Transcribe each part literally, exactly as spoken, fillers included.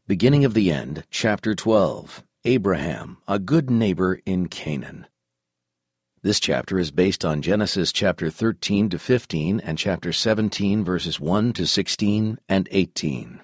Beginning of the End, Chapter twelve, Abraham, a Good Neighbor in Canaan. This chapter is based on Genesis chapter thirteen to fifteen and chapter seventeen verses one to sixteen and eighteen.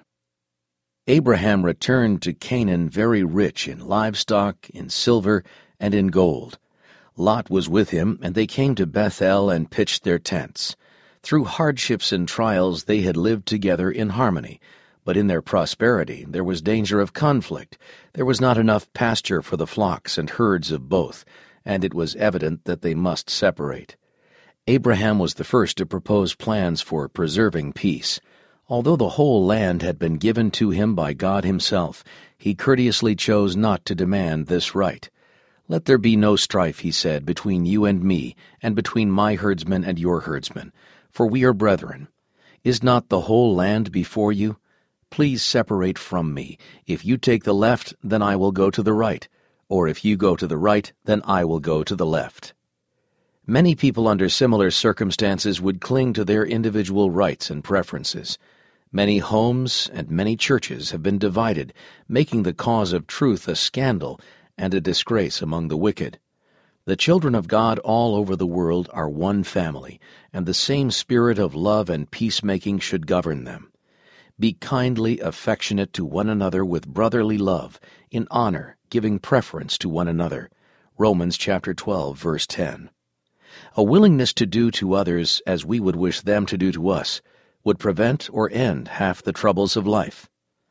Abraham returned to Canaan very rich in livestock, in silver, and in gold. Lot was with him, and they came to Bethel and pitched their tents. Through hardships and trials they had lived together in harmony, but in their prosperity there was danger of conflict. There was not enough pasture for the flocks and herds of both, and it was evident that they must separate. Abraham was the first to propose plans for preserving peace. Although the whole land had been given to him by God himself, he courteously chose not to demand this right. "Let there be no strife," he said, "between you and me, and between my herdsmen and your herdsmen, for we are brethren. Is not the whole land before you? Please separate from me. If you take the left, then I will go to the right, or if you go to the right, then I will go to the left." Many people under similar circumstances would cling to their individual rights and preferences. Many homes and many churches have been divided, making the cause of truth a scandal and a disgrace among the wicked. The children of God all over the world are one family, and the same spirit of love and peacemaking should govern them. Be kindly affectionate to one another with brotherly love, in honor, giving preference to one another. Romans chapter twelve, verse ten. A willingness to do to others as we would wish them to do to us would prevent or end half the troubles of life.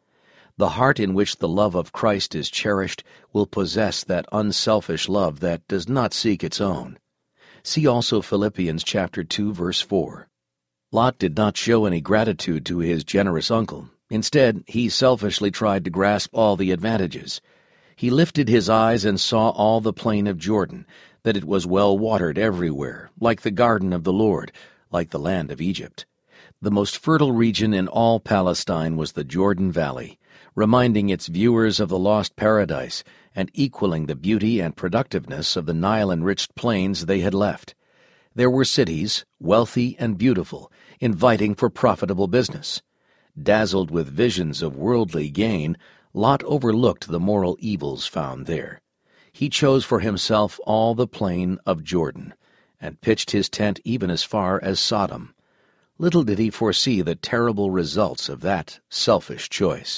The heart in which the love of Christ is cherished will possess that unselfish love that does not seek its own. See also Philippians chapter two, verse four. Lot did not show any gratitude to his generous uncle. Instead, he selfishly tried to grasp all the advantages. He lifted his eyes and saw all the plain of Jordan, that it was well watered everywhere, like the garden of the Lord, like the land of Egypt. The most fertile region in all Palestine was the Jordan Valley, reminding its viewers of the lost paradise and equaling the beauty and productiveness of the Nile-enriched plains they had left. There were cities, wealthy and beautiful, inviting for profitable business. Dazzled with visions of worldly gain, Lot overlooked the moral evils found there. He chose for himself all the plain of Jordan, and pitched his tent even as far as Sodom. Little did he foresee the terrible results of that selfish choice.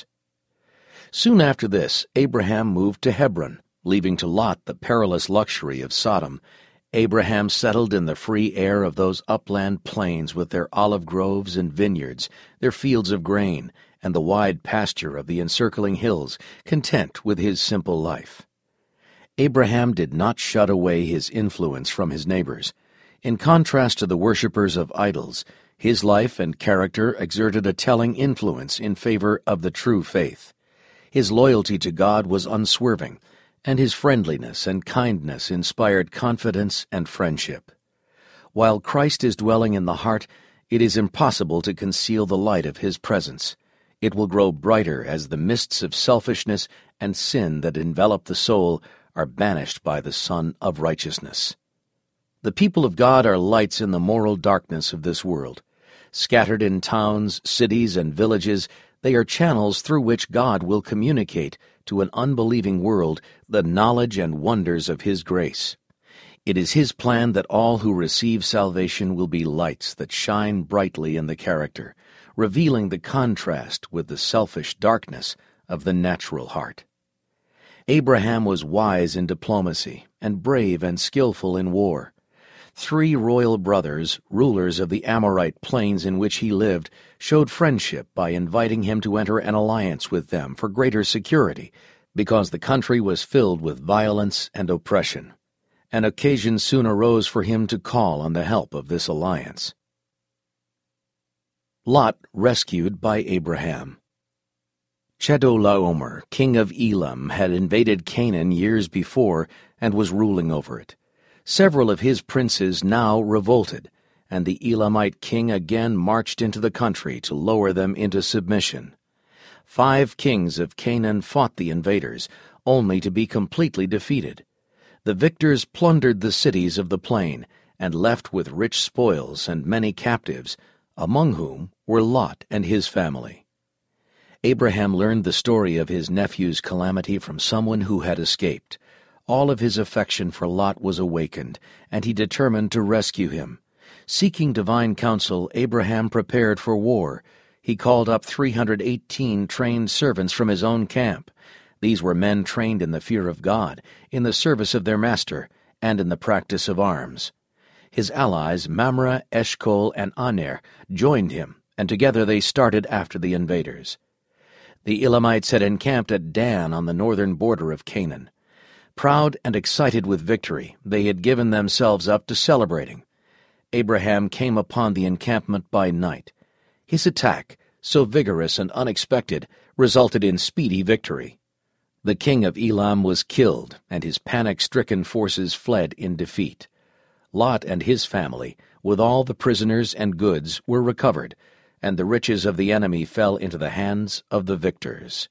Soon after this, Abraham moved to Hebron, leaving to Lot the perilous luxury of Sodom. Abraham settled in the free air of those upland plains with their olive groves and vineyards, their fields of grain, and the wide pasture of the encircling hills, content with his simple life. Abraham did not shut away his influence from his neighbors. In contrast to the worshippers of idols, his life and character exerted a telling influence in favor of the true faith. His loyalty to God was unswerving, and his friendliness and kindness inspired confidence and friendship. While Christ is dwelling in the heart, it is impossible to conceal the light of his presence. It will grow brighter as the mists of selfishness and sin that envelop the soul are banished by the Sun of Righteousness. The people of God are lights in the moral darkness of this world. Scattered in towns, cities, and villages, they are channels through which God will communicate to an unbelieving world the knowledge and wonders of His grace. It is His plan that all who receive salvation will be lights that shine brightly in the character, revealing the contrast with the selfish darkness of the natural heart. Abraham was wise in diplomacy and brave and skillful in war. Three royal brothers, rulers of the Amorite plains in which he lived, showed friendship by inviting him to enter an alliance with them for greater security, because the country was filled with violence and oppression. An occasion soon arose for him to call on the help of this alliance. Lot rescued by Abraham. Chedorlaomer, king of Elam, had invaded Canaan years before and was ruling over it. Several of his princes now revolted, and the Elamite king again marched into the country to lower them into submission. Five kings of Canaan fought the invaders, only to be completely defeated. The victors plundered the cities of the plain, and left with rich spoils and many captives, among whom were Lot and his family. Abraham learned the story of his nephew's calamity from someone who had escaped. All of his affection for Lot was awakened, and he determined to rescue him. Seeking divine counsel, Abraham prepared for war. He called up three hundred eighteen trained servants from his own camp. These were men trained in the fear of God, in the service of their master, and in the practice of arms. His allies, Mamre, Eshcol, and Aner, joined him, and together they started after the invaders. The Elamites had encamped at Dan on the northern border of Canaan. Proud and excited with victory, they had given themselves up to celebrating. Abraham came upon the encampment by night. His attack, so vigorous and unexpected, resulted in speedy victory. The king of Elam was killed, and his panic-stricken forces fled in defeat. Lot and his family, with all the prisoners and goods, were recovered, and the riches of the enemy fell into the hands of the victors.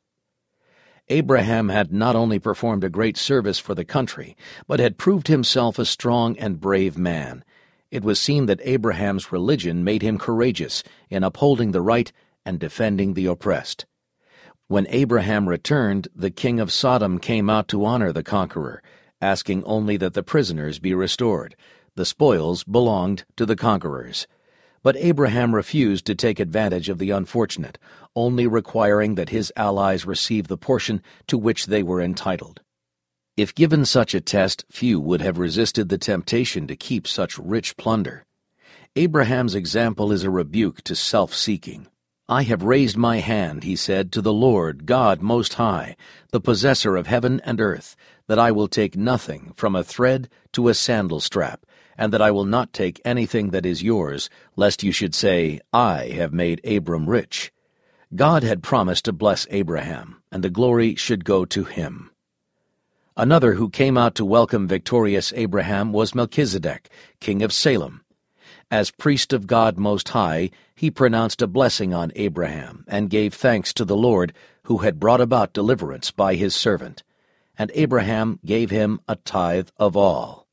Abraham had not only performed a great service for the country, but had proved himself a strong and brave man. It was seen that Abraham's religion made him courageous in upholding the right and defending the oppressed. When Abraham returned, the king of Sodom came out to honor the conqueror, asking only that the prisoners be restored. The spoils belonged to the conquerors. But Abraham refused to take advantage of the unfortunate, only requiring that his allies receive the portion to which they were entitled. If given such a test, few would have resisted the temptation to keep such rich plunder. Abraham's example is a rebuke to self-seeking. "I have raised my hand," he said, "to the Lord, God Most High, the possessor of heaven and earth, that I will take nothing from a thread to a sandal strap, and that I will not take anything that is yours, lest you should say, I have made Abram rich." God had promised to bless Abraham, and the glory should go to him. Another who came out to welcome victorious Abraham was Melchizedek, king of Salem. As priest of God Most High, he pronounced a blessing on Abraham and gave thanks to the Lord, who had brought about deliverance by his servant. And Abraham gave him a tithe of all.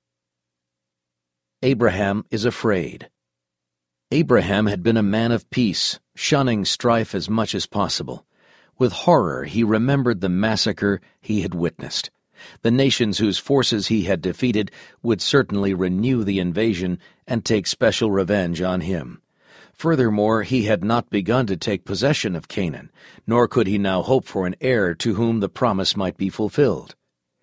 Abraham is afraid. Abraham had been a man of peace, shunning strife as much as possible. With horror he remembered the massacre he had witnessed. The nations whose forces he had defeated would certainly renew the invasion and take special revenge on him. Furthermore, he had not begun to take possession of Canaan, nor could he now hope for an heir to whom the promise might be fulfilled.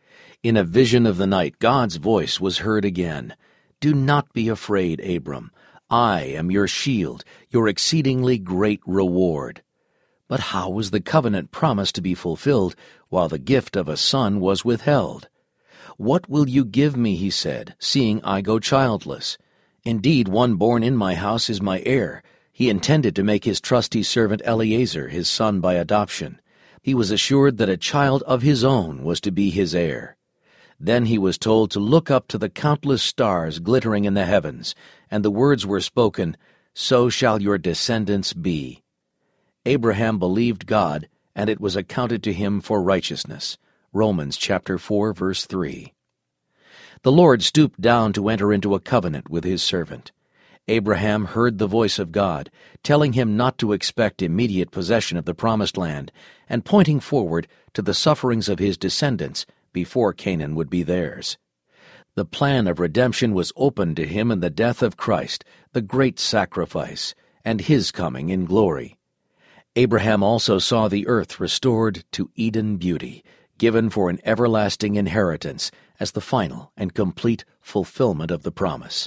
In a vision of the night, God's voice was heard again. "Do not be afraid, Abram. I am your shield, your exceedingly great reward." But how was the covenant promised to be fulfilled while the gift of a son was withheld? "What will you give me," he said, "seeing I go childless? Indeed, one born in my house is my heir." He intended to make his trusty servant Eliezer his son by adoption. He was assured that a child of his own was to be his heir. Then he was told to look up to the countless stars glittering in the heavens, and the words were spoken, "So shall your descendants be." Abraham believed God, and it was accounted to him for righteousness. Romans chapter four, verse three. The Lord stooped down to enter into a covenant with his servant. Abraham heard the voice of God, telling him not to expect immediate possession of the promised land, and pointing forward to the sufferings of his descendants before Canaan would be theirs. The plan of redemption was opened to him in the death of Christ, the great sacrifice, and his coming in glory. Abraham also saw the earth restored to Eden beauty, given for an everlasting inheritance as the final and complete fulfillment of the promise.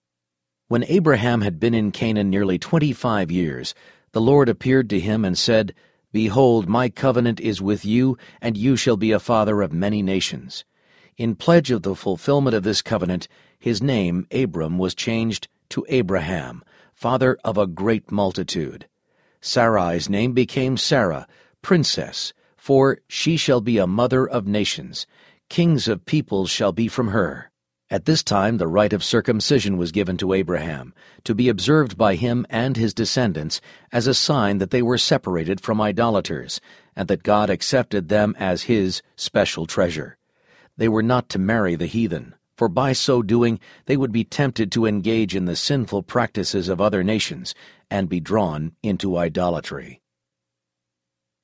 When Abraham had been in Canaan nearly twenty-five years, the Lord appeared to him and said, "Behold, my covenant is with you, and you shall be a father of many nations." In pledge of the fulfillment of this covenant, his name, Abram, was changed to Abraham, father of a great multitude. Sarai's name became Sarah, princess, for she shall be a mother of nations. Kings of peoples shall be from her. At this time the rite of circumcision was given to Abraham, to be observed by him and his descendants as a sign that they were separated from idolaters, and that God accepted them as his special treasure. They were not to marry the heathen, for by so doing they would be tempted to engage in the sinful practices of other nations and be drawn into idolatry.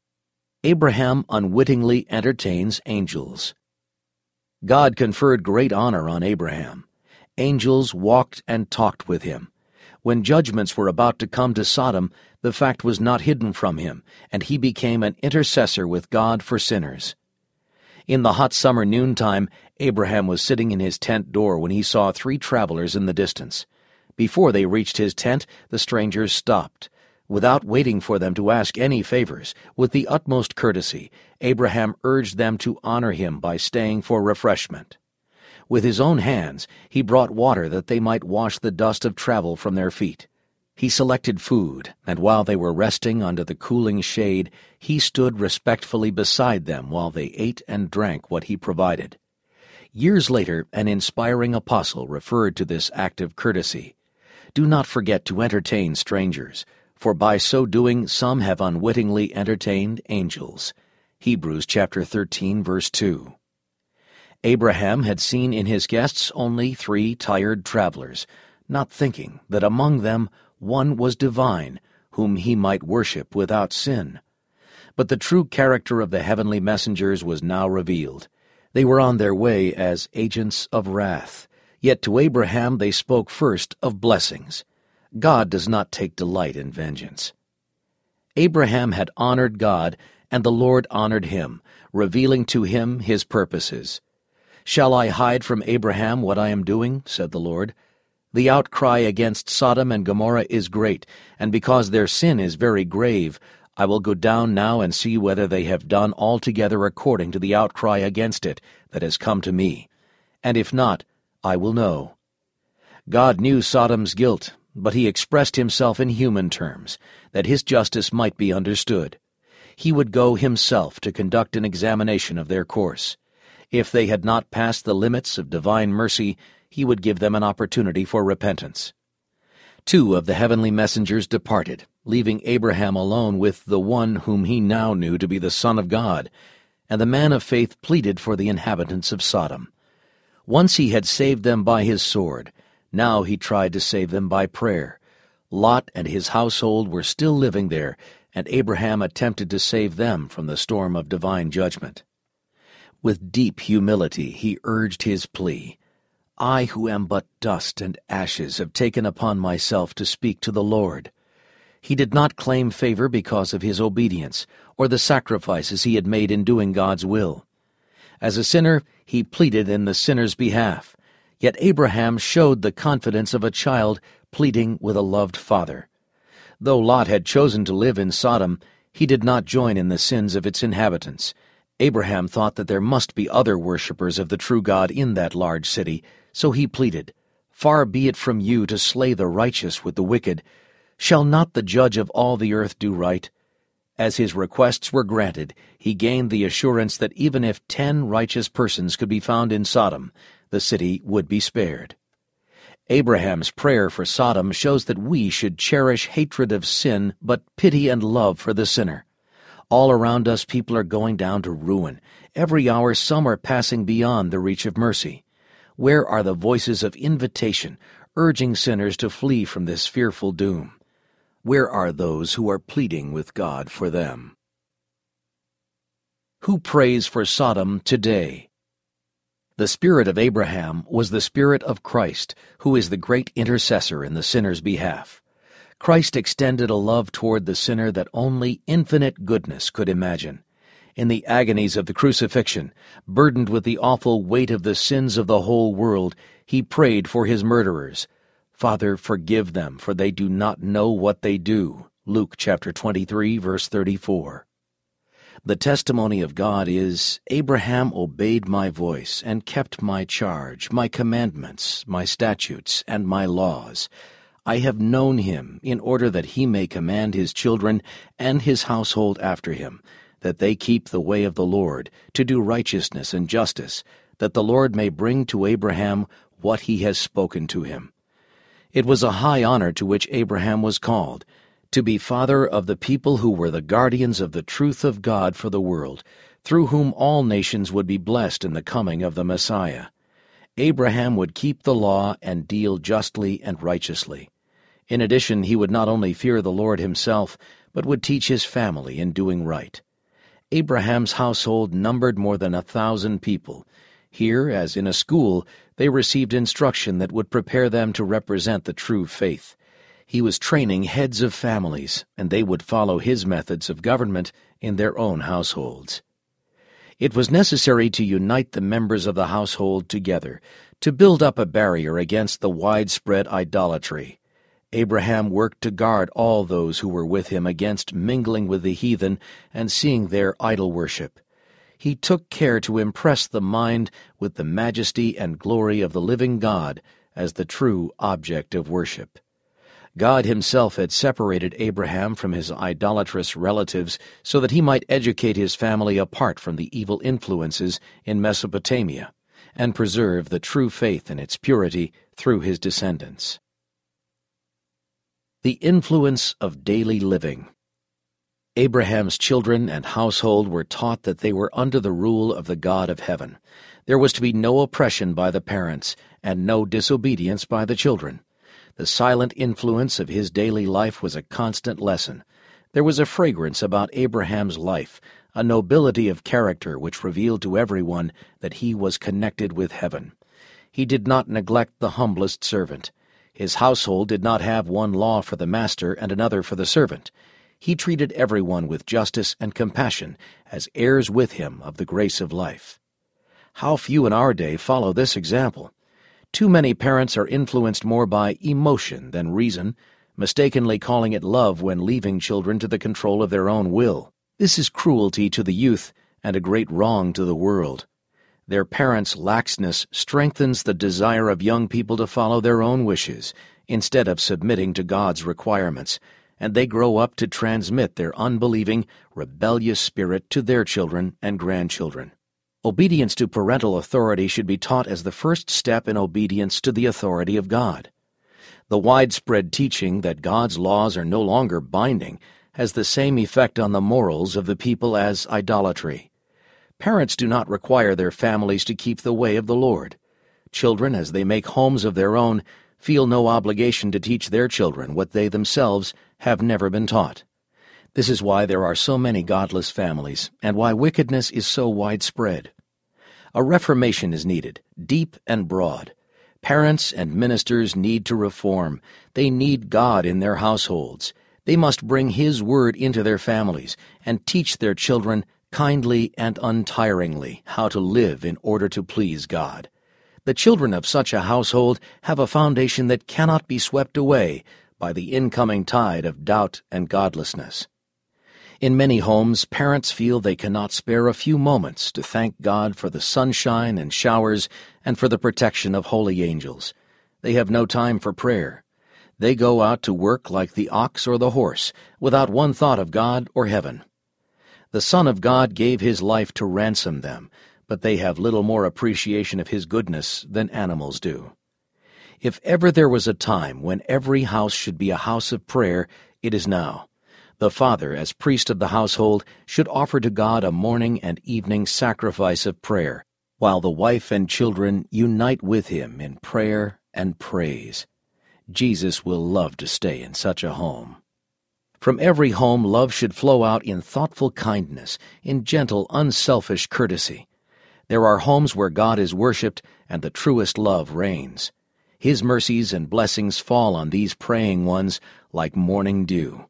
Abraham unwittingly entertains angels. God conferred great honor on Abraham. Angels walked and talked with him. When judgments were about to come to Sodom, the fact was not hidden from him, and he became an intercessor with God for sinners. In the hot summer noontime, Abraham was sitting in his tent door when he saw three travelers in the distance. Before they reached his tent, the strangers stopped. Without waiting for them to ask any favors, with the utmost courtesy, Abraham urged them to honor him by staying for refreshment. With his own hands, he brought water that they might wash the dust of travel from their feet. He selected food, and while they were resting under the cooling shade, he stood respectfully beside them while they ate and drank what he provided. Years later, an inspiring apostle referred to this act of courtesy. Do not forget to entertain strangers, for by so doing some have unwittingly entertained angels. Hebrews chapter thirteen, verse two. Abraham had seen in his guests only three tired travelers, not thinking that among them one was divine, whom he might worship without sin. But the true character of the heavenly messengers was now revealed. They were on their way as agents of wrath, yet to Abraham they spoke first of blessings. God does not take delight in vengeance. Abraham had honored God, and the Lord honored him, revealing to him his purposes. "Shall I hide from Abraham what I am doing?" said the Lord. "The outcry against Sodom and Gomorrah is great, and because their sin is very grave, I will go down now and see whether they have done altogether according to the outcry against it that has come to me. And if not, I will know." God knew Sodom's guilt, but he expressed himself in human terms, that his justice might be understood. He would go himself to conduct an examination of their course. If they had not passed the limits of divine mercy, he would give them an opportunity for repentance. Two of the heavenly messengers departed, leaving Abraham alone with the one whom he now knew to be the Son of God, and the man of faith pleaded for the inhabitants of Sodom. Once he had saved them by his sword, now he tried to save them by prayer. Lot and his household were still living there, and Abraham attempted to save them from the storm of divine judgment. With deep humility he urged his plea. "I who am but dust and ashes have taken upon myself to speak to the Lord." He did not claim favor because of his obedience or the sacrifices he had made in doing God's will. As a sinner, he pleaded in the sinner's behalf. Yet Abraham showed the confidence of a child pleading with a loved father. Though Lot had chosen to live in Sodom, he did not join in the sins of its inhabitants. Abraham thought that there must be other worshippers of the true God in that large city, so he pleaded, "Far be it from you to slay the righteous with the wicked. Shall not the judge of all the earth do right?" As his requests were granted, he gained the assurance that even if ten righteous persons could be found in Sodom, the city would be spared. Abraham's prayer for Sodom shows that we should cherish hatred of sin, but pity and love for the sinner. All around us people are going down to ruin. Every hour some are passing beyond the reach of mercy. Where are the voices of invitation, urging sinners to flee from this fearful doom? Where are those who are pleading with God for them? Who prays for Sodom today? The spirit of Abraham was the spirit of Christ, who is the great intercessor in the sinner's behalf. Christ extended a love toward the sinner that only infinite goodness could imagine. In the agonies of the crucifixion, burdened with the awful weight of the sins of the whole world, he prayed for his murderers. "Father, forgive them, for they do not know what they do." Luke chapter twenty-three, verse thirty-four. The testimony of God is, "Abraham obeyed my voice and kept my charge, my commandments, my statutes, and my laws. I have known him in order that he may command his children and his household after him, that they keep the way of the Lord, to do righteousness and justice, that the Lord may bring to Abraham what he has spoken to him." It was a high honor to which Abraham was called, to be father of the people who were the guardians of the truth of God for the world, through whom all nations would be blessed in the coming of the Messiah. Abraham would keep the law and deal justly and righteously. In addition, he would not only fear the Lord himself, but would teach his family in doing right. Abraham's household numbered more than a thousand people. Here, as in a school, they received instruction that would prepare them to represent the true faith. He was training heads of families, and they would follow his methods of government in their own households. It was necessary to unite the members of the household together, to build up a barrier against the widespread idolatry. Abraham worked to guard all those who were with him against mingling with the heathen and seeing their idol worship. He took care to impress the mind with the majesty and glory of the living God as the true object of worship. God himself had separated Abraham from his idolatrous relatives so that he might educate his family apart from the evil influences in Mesopotamia and preserve the true faith in its purity through his descendants. The influence of daily living. Abraham's children and household were taught that they were under the rule of the God of heaven. There was to be no oppression by the parents and no disobedience by the children. The silent influence of his daily life was a constant lesson. There was a fragrance about Abraham's life, a nobility of character which revealed to everyone that he was connected with heaven. He did not neglect the humblest servant. His household did not have one law for the master and another for the servant. He treated everyone with justice and compassion as heirs with him of the grace of life. How few in our day follow this example! Too many parents are influenced more by emotion than reason, mistakenly calling it love when leaving children to the control of their own will. This is cruelty to the youth and a great wrong to the world. Their parents' laxness strengthens the desire of young people to follow their own wishes instead of submitting to God's requirements, and they grow up to transmit their unbelieving, rebellious spirit to their children and grandchildren. Obedience to parental authority should be taught as the first step in obedience to the authority of God. The widespread teaching that God's laws are no longer binding has the same effect on the morals of the people as idolatry. Parents do not require their families to keep the way of the Lord. Children, as they make homes of their own, feel no obligation to teach their children what they themselves have never been taught. This is why there are so many godless families, and why wickedness is so widespread. A reformation is needed, deep and broad. Parents and ministers need to reform. They need God in their households. They must bring His Word into their families and teach their children kindly and untiringly how to live in order to please God. The children of such a household have a foundation that cannot be swept away by the incoming tide of doubt and godlessness. In many homes, parents feel they cannot spare a few moments to thank God for the sunshine and showers and for the protection of holy angels. They have no time for prayer. They go out to work like the ox or the horse, without one thought of God or heaven. The Son of God gave His life to ransom them, but they have little more appreciation of His goodness than animals do. If ever there was a time when every house should be a house of prayer, it is now. The father, as priest of the household, should offer to God a morning and evening sacrifice of prayer, while the wife and children unite with him in prayer and praise. Jesus will love to stay in such a home. From every home, love should flow out in thoughtful kindness, in gentle, unselfish courtesy. There are homes where God is worshipped and the truest love reigns. His mercies and blessings fall on these praying ones like morning dew.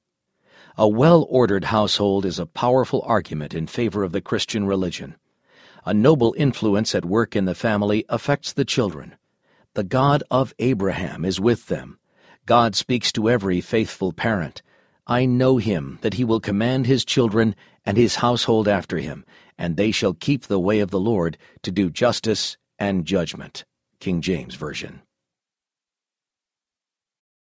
A well-ordered household is a powerful argument in favor of the Christian religion. A noble influence at work in the family affects the children. The God of Abraham is with them. God speaks to every faithful parent. I know him, that he will command his children and his household after him, and they shall keep the way of the Lord to do justice and judgment. King James Version.